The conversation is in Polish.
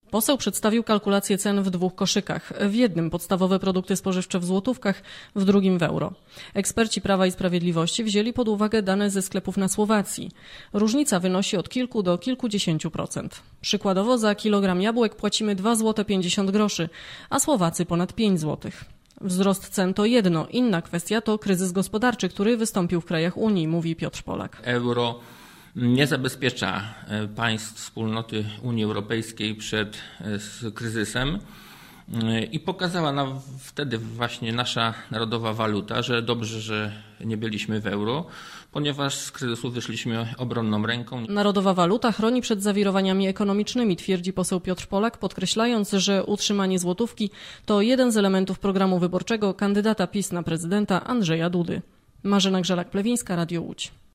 Poseł przedstawił kalkulację cen w dwóch koszykach. W jednym podstawowe produkty spożywcze w złotówkach, w drugim w euro. Eksperci Prawa i Sprawiedliwości wzięli pod uwagę dane ze sklepów na Słowacji. Różnica wynosi od kilku do kilkudziesięciu procent. Przykładowo za kilogram jabłek płacimy 2,50 zł, a Słowacy ponad 5 zł. Wzrost cen to jedno, inna kwestia to kryzys gospodarczy, który wystąpił w krajach Unii, mówi Piotr Polak. Euro nie zabezpiecza państw wspólnoty Unii Europejskiej przed kryzysem i pokazała nam wtedy właśnie nasza narodowa waluta, że dobrze, że nie byliśmy w euro, ponieważ z kryzysu wyszliśmy obronną ręką. Narodowa waluta chroni przed zawirowaniami ekonomicznymi, twierdzi poseł Piotr Polak, podkreślając, że utrzymanie złotówki to jeden z elementów programu wyborczego kandydata PiS na prezydenta Andrzeja Dudy. Marzena Grzelak-Plewińska, Radio Łódź.